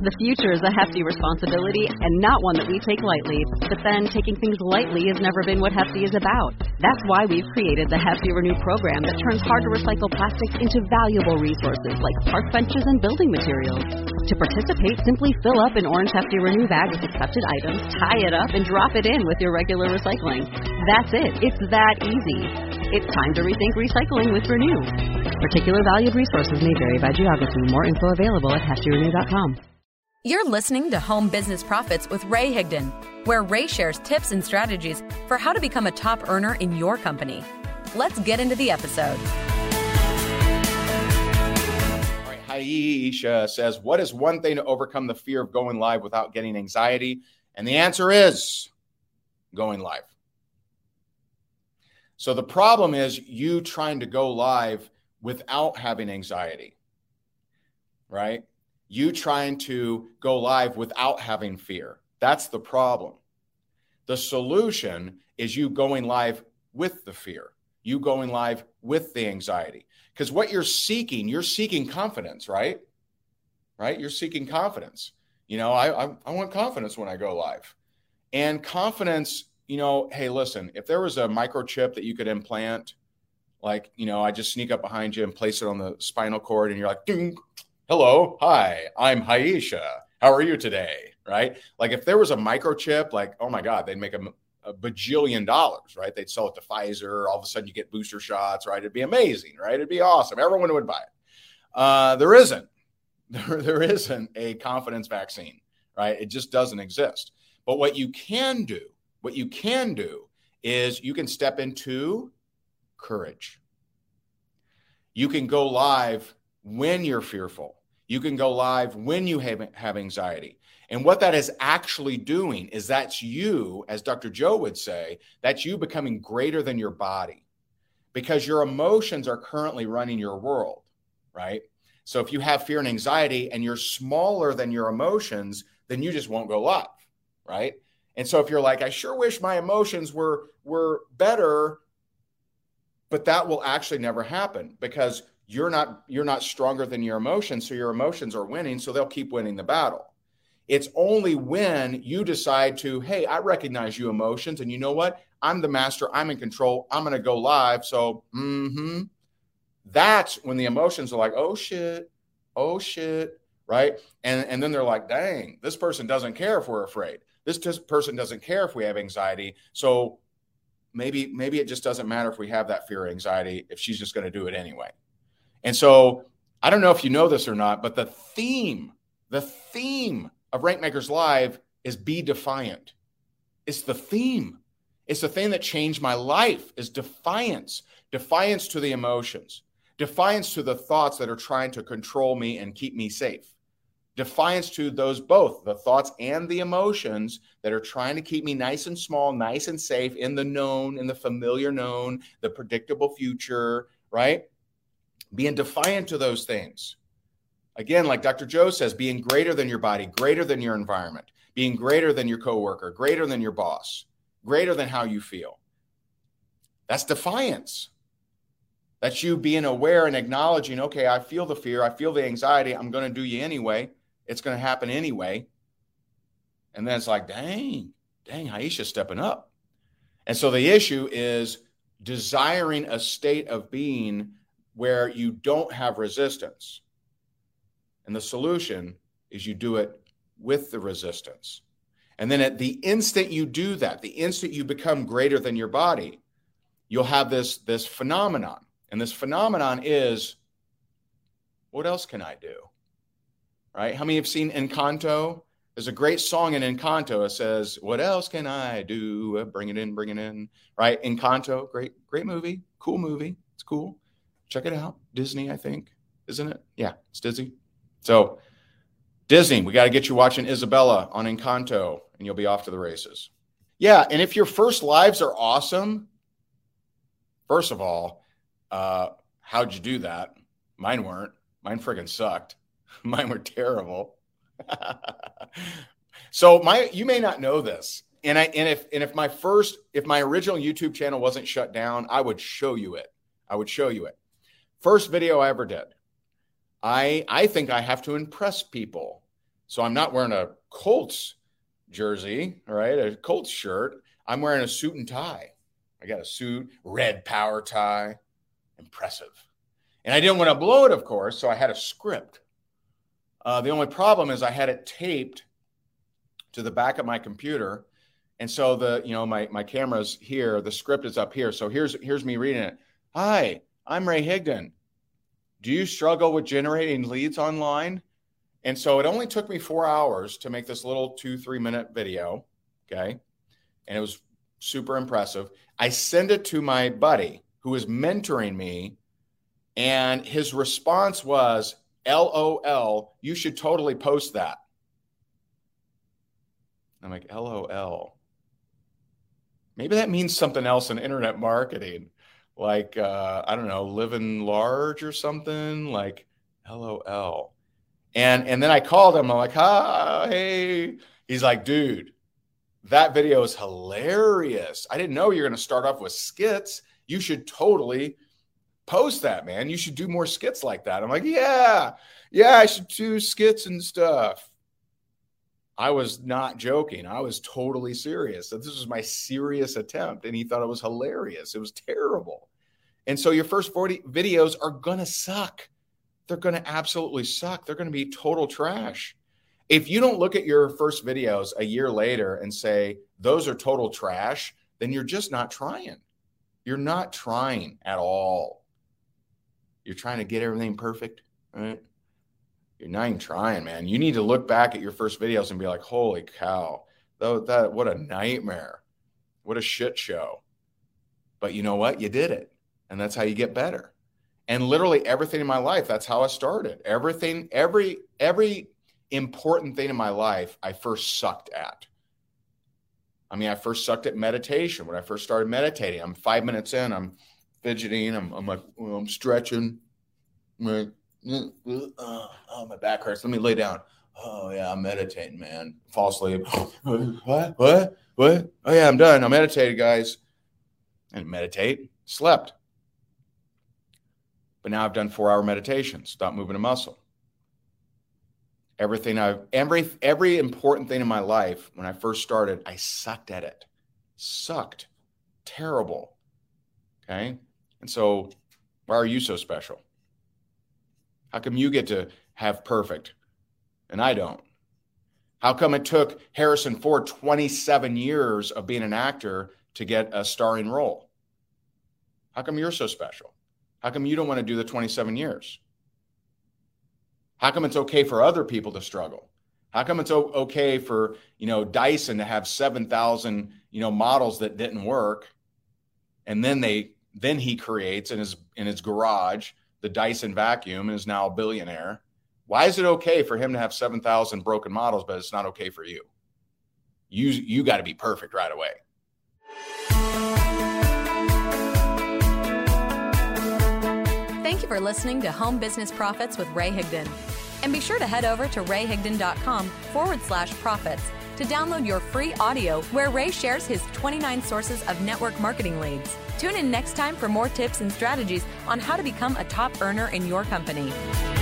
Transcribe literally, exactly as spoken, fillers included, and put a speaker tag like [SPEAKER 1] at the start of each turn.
[SPEAKER 1] The future is a hefty responsibility and not one that we take lightly. But then taking things lightly has never been what Hefty is about. That's why we've created the Hefty Renew program that turns hard-to-recycle plastics into valuable resources like park benches and building materials. To participate, simply fill up an orange Hefty Renew bag with accepted items, tie it up, and drop it in with your regular recycling. That's it. It's that easy. It's time to rethink recycling with Renew. Particular valued resources may vary by geography. More info available at hefty renew dot com.
[SPEAKER 2] You're listening to Home Business Profits with Ray Higdon, where Ray shares tips and strategies for how to become a top earner in your company. Let's get into the episode.
[SPEAKER 3] All right, Haisha says, what is one thing to overcome the fear of going live without getting anxiety? And the answer is going live. So the problem is you trying to go live without having anxiety, right? You trying to go live without having fear. That's the problem. The solution is you going live with the fear, you going live with the anxiety. Because what you're seeking, you're seeking confidence, right? Right? You're seeking confidence. You know, I, I, I want confidence when I go live. And confidence, you know, hey, listen, if there was a microchip that you could implant, like, you know, I just sneak up behind you and place it on the spinal cord and you're like, ding. Hello, hi, I'm Haisha. How are you today? Right? Like if there was a microchip, like, oh my God, they'd make a, a bajillion dollars, right? They'd sell it to Pfizer. All of a sudden you get booster shots, right? It'd be amazing, right? It'd be awesome. Everyone would buy it. Uh, there isn't. There, there isn't a confidence vaccine, right? It just doesn't exist. But what you can do, what you can do is you can step into courage. You can go live when you're fearful. You can go live when you have, have anxiety. And what that is actually doing is that's you, as Doctor Joe would say, that's you becoming greater than your body because your emotions are currently running your world, right? So if you have fear and anxiety and you're smaller than your emotions, then you just won't go live, right? And so if you're like, I sure wish my emotions were, were better, but that will actually never happen because You're not you're not stronger than your emotions, so your emotions are winning, so they'll keep winning the battle. It's only when you decide to, hey, I recognize you emotions, and you know what? I'm the master. I'm in control. I'm going to go live. So mm-hmm. That's when the emotions are like, oh, shit, oh, shit, right? And, and then they're like, dang, this person doesn't care if we're afraid. This t- person doesn't care if we have anxiety. So maybe maybe it just doesn't matter if we have that fear or anxiety if she's just going to do it anyway. And so I don't know if you know this or not, but the theme, the theme of Rankmakers Live is be defiant. It's the theme. It's the thing that changed my life is defiance, defiance to the emotions, defiance to the thoughts that are trying to control me and keep me safe, defiance to those both, the thoughts and the emotions that are trying to keep me nice and small, nice and safe in the known, in the familiar known, the predictable future, right? Being defiant to those things. Again, like Doctor Joe says, being greater than your body, greater than your environment, being greater than your coworker, greater than your boss, greater than how you feel. That's defiance. That's you being aware and acknowledging, okay, I feel the fear, I feel the anxiety, I'm going to do you anyway. It's going to happen anyway. And then it's like, dang, dang, Haisha's stepping up. And so the issue is desiring a state of being where you don't have resistance. And the solution is you do it with the resistance. And then at the instant you do that, the instant you become greater than your body, you'll have this, this phenomenon. And this phenomenon is, what else can I do? Right? How many have seen Encanto? There's a great song in Encanto. It says, what else can I do? Bring it in, bring it in. Right? Encanto, great, great movie, cool movie. It's cool. Check it out. Disney, I think, isn't it? Yeah, it's Disney. So Disney, we got to get you watching Isabella on Encanto, and you'll be off to the races. Yeah, and if your first lives are awesome, first of all, uh, how'd you do that? Mine weren't. Mine friggin' sucked. Mine were terrible. So my, you may not know this, and I, and if, and if my first, if my original YouTube channel wasn't shut down, I would show you it. I would show you it. First video I ever did. I, I think I have to impress people. So I'm not wearing a Colts jersey, right? A Colts shirt. I'm wearing a suit and tie. I got a suit, red power tie, impressive. And I didn't want to blow it, of course, so I had a script. Uh, the only problem is I had it taped to the back of my computer. And so the, you know, my, my camera's here, the script is up here. So here's, here's me reading it. Hi, I'm Ray Higdon. Do you struggle with generating leads online? And so it only took me four hours to make this little two, three minute video. Okay. And it was super impressive. I send it to my buddy who is mentoring me. And his response was, L O L, you should totally post that. I'm like, L O L. Maybe that means something else in internet marketing. Like, uh, I don't know, living large or something, like L O L. And and then I called him. I'm like, hi, hey. He's like, dude, that video is hilarious. I didn't know you're going to start off with skits. You should totally post that, man. You should do more skits like that. I'm like, yeah, yeah, I should do skits and stuff. I was not joking. I was totally serious. This was my serious attempt. And he thought it was hilarious. It was terrible. And so your first forty videos are going to suck. They're going to absolutely suck. They're going to be total trash. If you don't look at your first videos a year later and say, those are total trash, then you're just not trying. You're not trying at all. You're trying to get everything perfect, right? You're not even trying, man. You need to look back at your first videos and be like, holy cow, that, that, what a nightmare. What a shit show. But you know what? You did it. And that's how you get better. And literally everything in my life, that's how I started. Everything, every, every important thing in my life, I first sucked at. I mean, I first sucked at meditation. When I first started meditating, I'm five minutes in, I'm fidgeting. I'm, I'm like, well, I'm stretching. I'm like, uh, oh, my back hurts. Let me lay down. Oh, yeah, I'm meditating, man. Fall asleep. What? What? What? Oh, yeah, I'm done. I meditated, guys. And meditate. Slept. But now I've done four-hour meditations. Stop moving a muscle. Everything I've, every, every important thing in my life, when I first started, I sucked at it. Sucked. Terrible. Okay? And so why are you so special? How come you get to have perfect and I don't? How come it took Harrison Ford twenty-seven years of being an actor to get a starring role? How come you're so special? How come you don't want to do the twenty-seven years? How come it's okay for other people to struggle? How come it's okay for, you know, Dyson to have seven thousand, you know, models that didn't work, and then they then he creates in his in his garage the Dyson vacuum and is now a billionaire? Why is it okay for him to have seven thousand broken models, but it's not okay for you? You you got to be perfect right away.
[SPEAKER 2] Thank you for listening to Home Business Profits with Ray Higdon. And be sure to head over to rayhigdon.com forward slash profits to download your free audio where Ray shares his twenty-nine sources of network marketing leads. Tune in next time for more tips and strategies on how to become a top earner in your company.